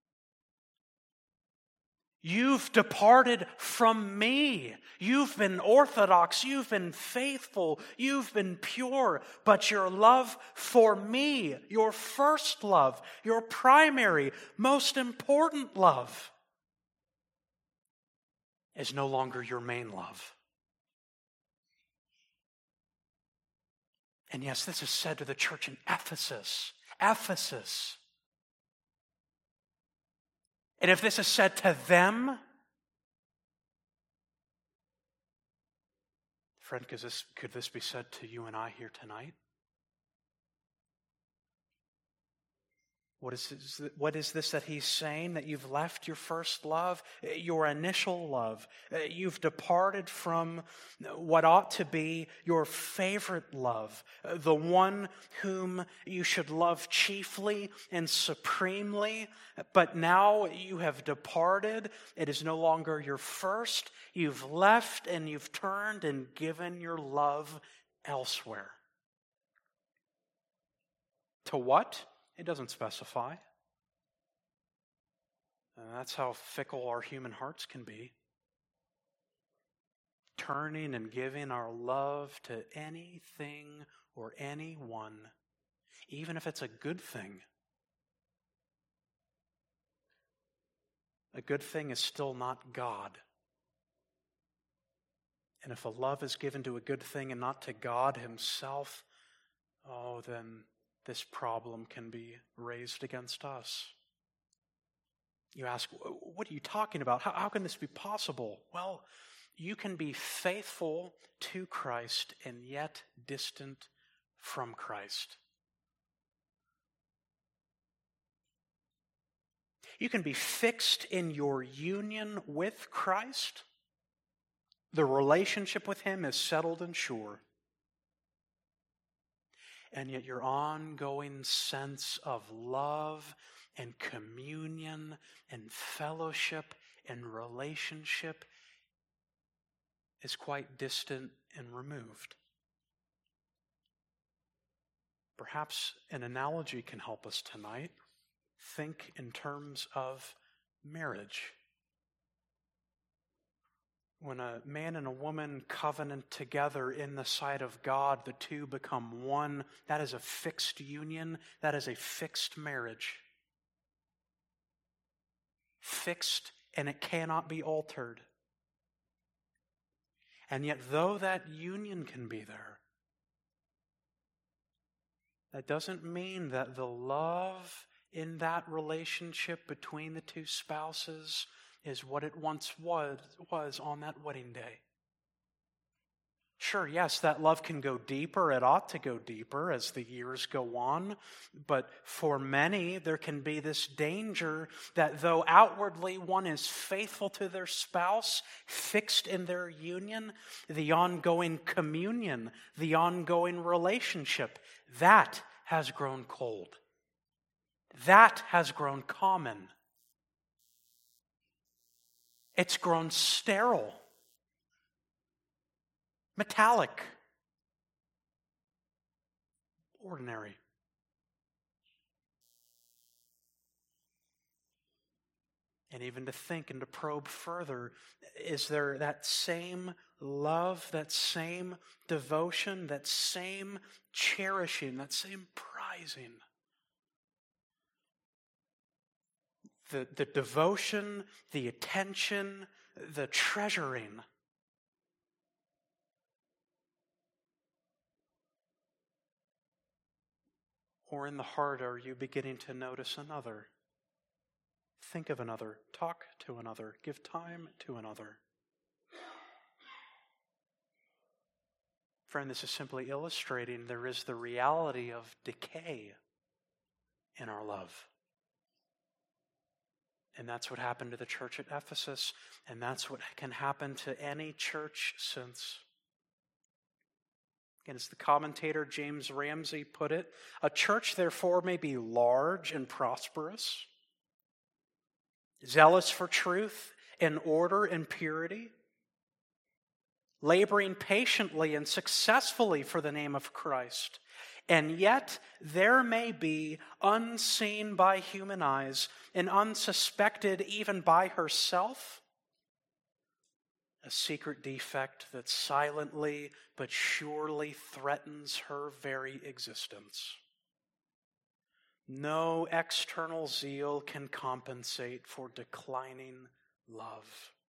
You've departed from me. You've been orthodox. You've been faithful. You've been pure. But your love for me, your first love, your primary, most important love, is no longer your main love. And yes, this is said to the church in Ephesus. Ephesus. And if this is said to them, friend, could this be said to you and I here tonight? What is this that he's saying? That you've left your first love, your initial love. You've departed from what ought to be your favorite love, the one whom you should love chiefly and supremely. But now you have departed. It is no longer your first. You've left and you've turned and given your love elsewhere. To what? It doesn't specify. And that's how fickle our human hearts can be. Turning and giving our love to anything or anyone, even if it's a good thing. A good thing is still not God. And if a love is given to a good thing and not to God Himself, then this problem can be raised against us. You ask, what are you talking about? How can this be possible? Well, you can be faithful to Christ and yet distant from Christ. You can be fixed in your union with Christ. The relationship with Him is settled and sure. And yet your ongoing sense of love and communion and fellowship and relationship is quite distant and removed. Perhaps an analogy can help us tonight. Think in terms of marriage. When a man and a woman covenant together in the sight of God, the two become one. That is a fixed union. That is a fixed marriage. Fixed, and it cannot be altered. And yet, though that union can be there, that doesn't mean that the love in that relationship between the two spouses is what it once was on that wedding day. Sure, yes, that love can go deeper. It ought to go deeper as the years go on. But for many, there can be this danger that though outwardly one is faithful to their spouse, fixed in their union, the ongoing communion, the ongoing relationship, that has grown cold. That has grown common. It's grown sterile, metallic, ordinary. And even to think and to probe further, is there that same love, that same devotion, that same cherishing, that same prizing? The devotion, the attention, the treasuring. Or in the heart, are you beginning to notice another? Think of another, talk to another, give time to another. Friend, this is simply illustrating there is the reality of decay in our love. And that's what happened to the church at Ephesus, and that's what can happen to any church since. And as the commentator James Ramsey put it, a church therefore may be large and prosperous, zealous for truth and order and purity, laboring patiently and successfully for the name of Christ. And yet there may be, unseen by human eyes and unsuspected even by herself, a secret defect that silently but surely threatens her very existence. No external zeal can compensate for declining love.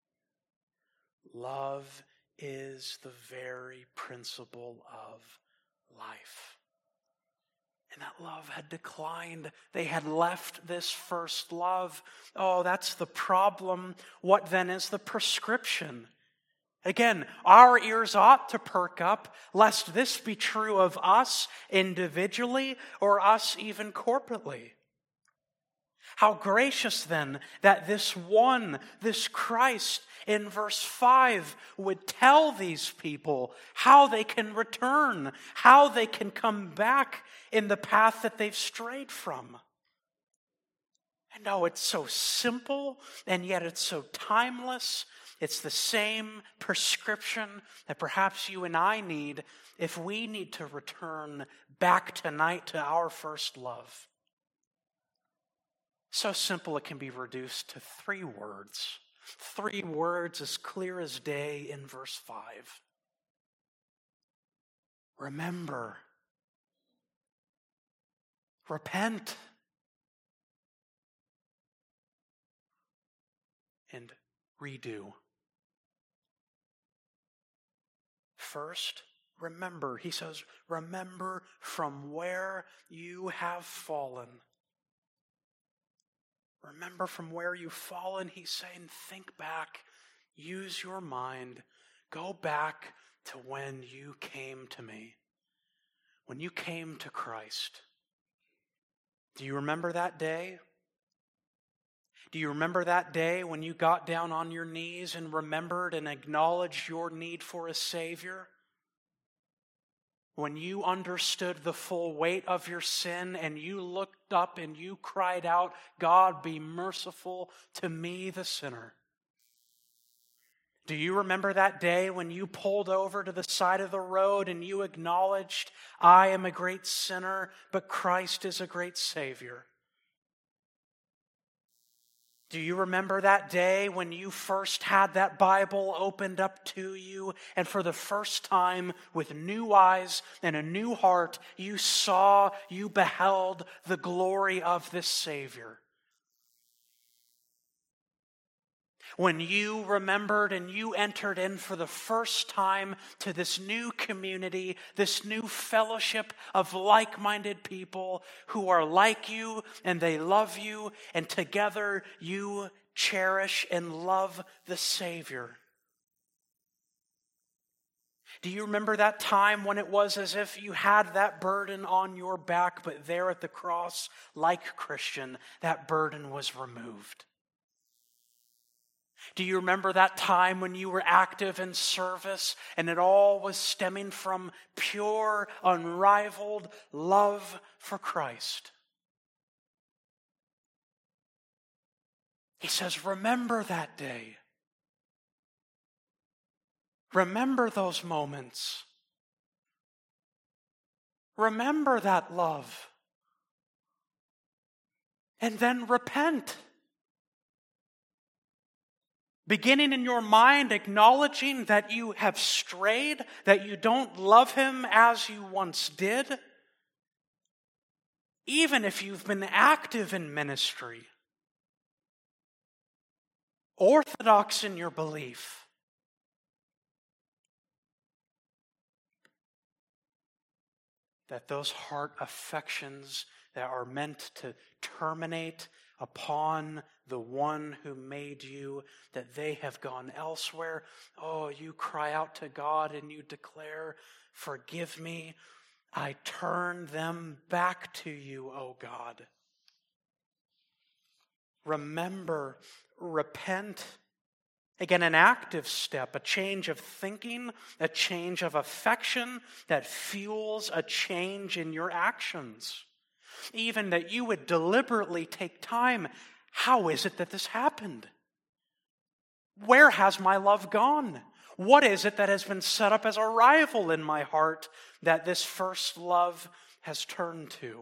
Love is the very principle of life. And that love had declined. They had left this first love. Oh, that's the problem. What then is the prescription? Again, our ears ought to perk up, lest this be true of us individually or us even corporately. How gracious then that this one, this Christ, in verse 5 would tell these people how they can return, how they can come back in the path that they've strayed from. And oh, it's so simple, and yet it's so timeless. It's the same prescription that perhaps you and I need if we need to return back tonight to our first love. So simple it can be reduced to 3 words. 3 words as clear as day in verse 5. Remember. Repent. And redo. First, remember. He says, remember from where you have fallen. Remember from where you've fallen. He's saying, think back, use your mind, go back to when you came to me, when you came to Christ. Do you remember that day? Do you remember that day when you got down on your knees and remembered and acknowledged your need for a Savior? When you understood the full weight of your sin and you looked up and you cried out, God, be merciful to me, the sinner. Do you remember that day when you pulled over to the side of the road and you acknowledged, I am a great sinner, but Christ is a great Savior? Do you remember that day when you first had that Bible opened up to you and for the first time with new eyes and a new heart, you saw, you beheld the glory of this Savior? When you remembered and you entered in for the first time to this new community, this new fellowship of like-minded people who are like you and they love you, and together you cherish and love the Savior. Do you remember that time when it was as if you had that burden on your back, but there at the cross, like Christian, that burden was removed? Do you remember that time when you were active in service and it all was stemming from pure, unrivaled love for Christ? He says, remember that day. Remember those moments. Remember that love. And then repent. Beginning in your mind, acknowledging that you have strayed, that you don't love Him as you once did. Even if you've been active in ministry, orthodox in your belief. That those heart affections that are meant to terminate upon the one who made you, that they have gone elsewhere. Oh, you cry out to God and you declare, forgive me. I turn them back to you, O God. Remember, repent. Again, an active step, a change of thinking, a change of affection that fuels a change in your actions. Even that you would deliberately take time. How is it that this happened? Where has my love gone? What is it that has been set up as a rival in my heart that this first love has turned to?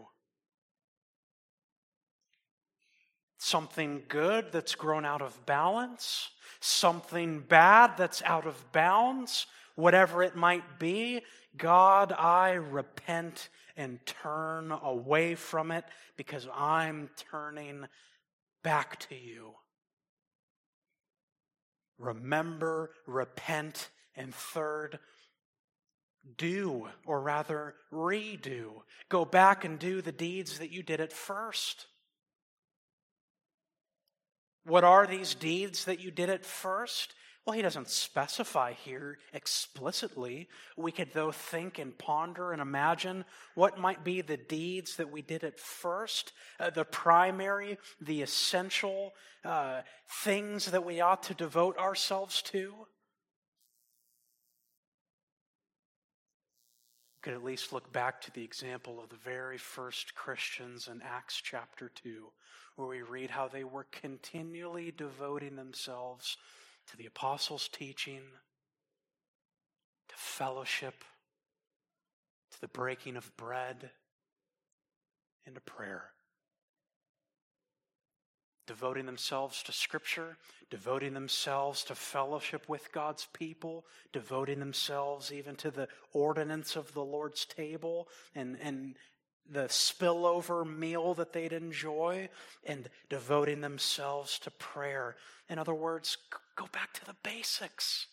Something good that's grown out of balance? Something bad that's out of bounds? Whatever it might be, God, I repent and turn away from it because I'm turning back to you. Remember, repent, and third, do, or rather redo. Go back and do the deeds that you did at first. What are these deeds that you did at first? Well, he doesn't specify here explicitly. We could, though, think and ponder and imagine what might be the deeds that we did at first, the primary, the essential things that we ought to devote ourselves to. We could at least look back to the example of the very first Christians in Acts chapter 2, where we read how they were continually devoting themselves to the apostles' teaching, to fellowship, to the breaking of bread, and to prayer. devoting themselves to Scripture, devoting themselves to fellowship with God's people, devoting themselves even to the ordinance of the Lord's table and the spillover meal that they'd enjoy, and devoting themselves to prayer. In other words, go back to the basics.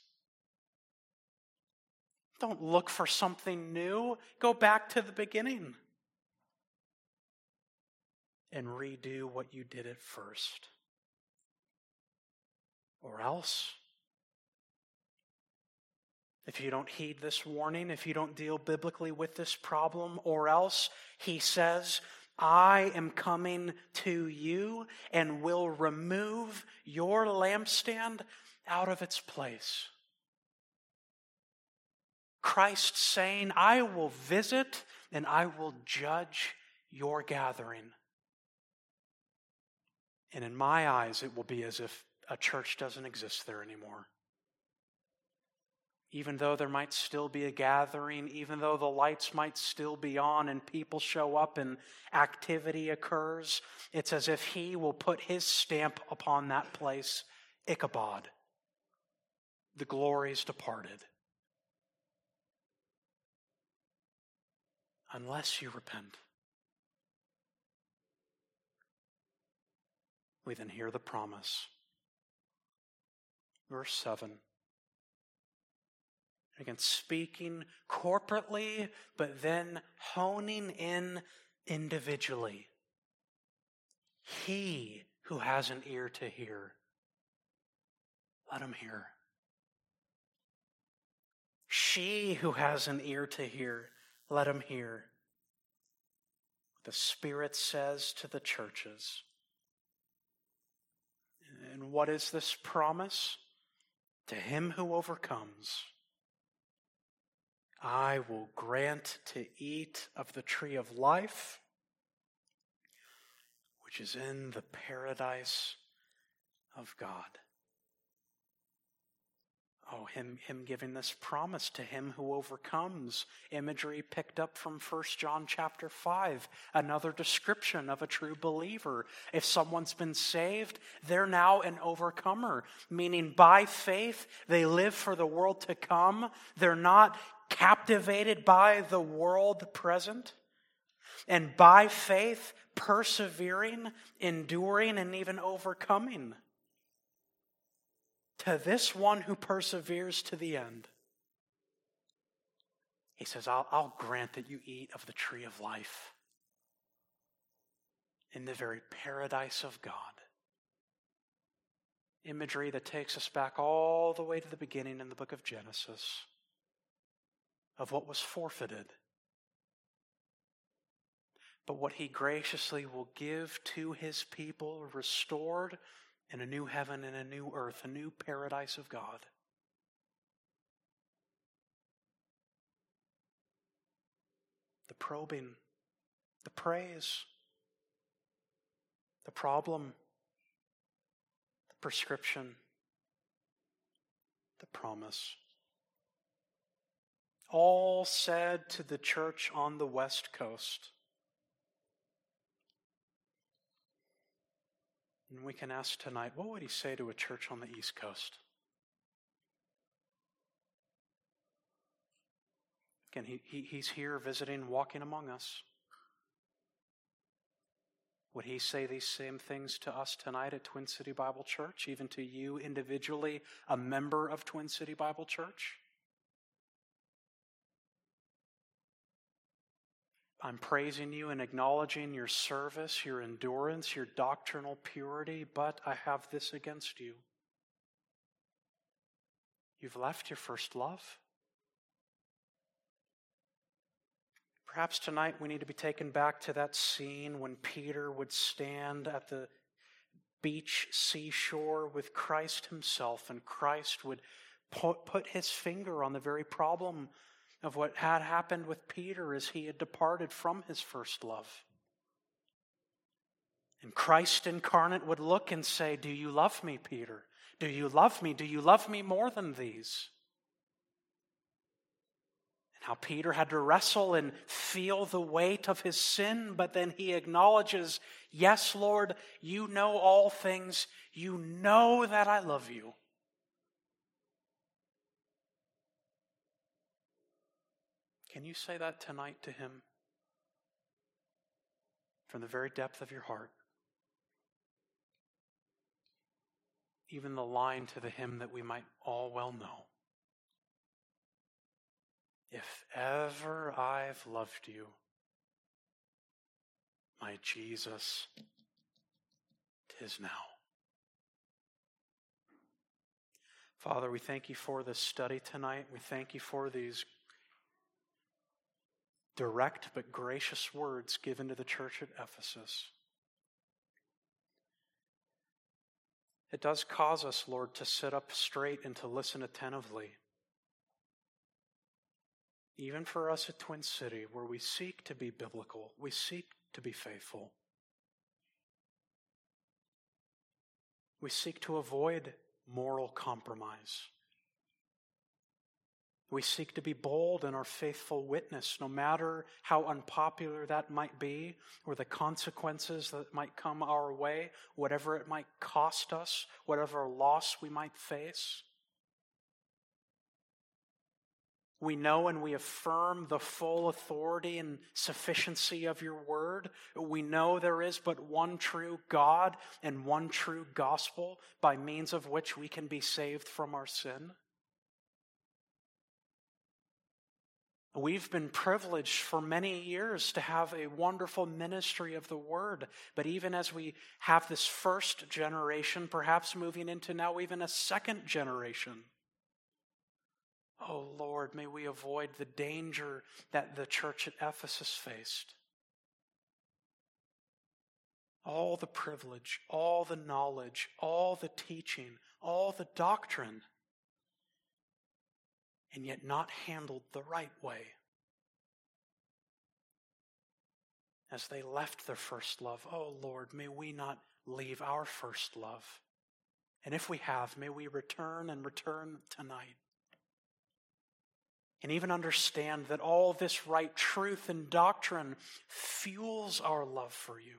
Don't look for something new. Go back to the beginning and redo what you did at first. Or else, if you don't heed this warning, if you don't deal biblically with this problem, or else, he says, I am coming to you and will remove your lampstand out of its place. Christ saying, I will visit and I will judge your gathering. And in my eyes, it will be as if a church doesn't exist there anymore. Even though there might still be a gathering, even though the lights might still be on and people show up and activity occurs, it's as if he will put his stamp upon that place, Ichabod. The glory's departed. Unless you repent. We then hear the promise. Verse 7. Again, speaking corporately, but then honing in individually. He who has an ear to hear, let him hear. She who has an ear to hear, let him hear. The Spirit says to the churches. And what is this promise? To him who overcomes, I will grant to eat of the tree of life, which is in the paradise of God. Oh, him giving this promise to him who overcomes. Imagery picked up from 1 John chapter 5. Another description of a true believer. If someone's been saved, they're now an overcomer. Meaning by faith, they live for the world to come. They're not captivated by the world present. And by faith, persevering, enduring, and even overcoming. To this one who perseveres to the end, he says, I'll grant that you eat of the tree of life in the very paradise of God. Imagery that takes us back all the way to the beginning in the book of Genesis of what was forfeited, but what he graciously will give to his people restored in a new heaven and a new earth, a new paradise of God. The probing, the praise, the problem, the prescription, the promise. All said to the church on the West Coast. And we can ask tonight, what would he say to a church on the East Coast? Again, he's here visiting, walking among us. Would he say these same things to us tonight at Twin City Bible Church, even to you individually, a member of Twin City Bible Church? I'm praising you and acknowledging your service, your endurance, your doctrinal purity, but I have this against you. You've left your first love. Perhaps tonight we need to be taken back to that scene when Peter would stand at the beach seashore with Christ himself, and Christ would put his finger on the very problem of what had happened with Peter as he had departed from his first love. And Christ incarnate would look and say, do you love me, Peter? Do you love me? Do you love me more than these? How Peter had to wrestle and feel the weight of his sin, but then he acknowledges, yes, Lord, you know all things. You know that I love you. Can you say that tonight to him? From the very depth of your heart. Even the line to the hymn that we might all well know. If ever I've loved you, my Jesus, 'tis now. Father, we thank you for this study tonight. We thank you for these direct but gracious words given to the church at Ephesus. It does cause us, Lord, to sit up straight and to listen attentively. Even for us at Twin City, where we seek to be biblical, we seek to be faithful. We seek to avoid moral compromise. We seek to be bold in our faithful witness, no matter how unpopular that might be, or the consequences that might come our way, whatever it might cost us, whatever loss we might face. We know and we affirm the full authority and sufficiency of your word. We know there is but one true God and one true gospel by means of which we can be saved from our sin. We've been privileged for many years to have a wonderful ministry of the word. But even as we have this first generation, perhaps moving into now even a second generation, oh Lord, may we avoid the danger that the church at Ephesus faced. All the privilege, all the knowledge, all the teaching, all the doctrine, and yet not handled the right way. As they left their first love, oh Lord, may we not leave our first love. And if we have, may we return and return tonight. And even understand that all this right truth and doctrine fuels our love for you.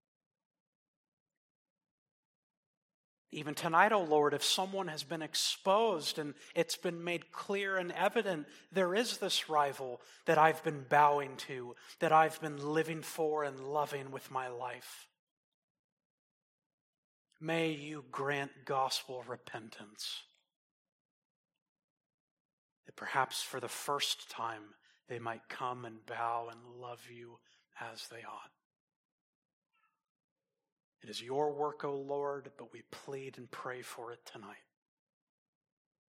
Even tonight, O Lord, if someone has been exposed and it's been made clear and evident, there is this rival that I've been bowing to, that I've been living for and loving with my life. May you grant gospel repentance, that perhaps for the first time they might come and bow and love you as they ought. It is your work, O Lord, but we plead and pray for it tonight.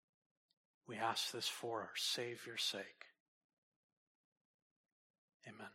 We ask this for our Savior's sake. Amen.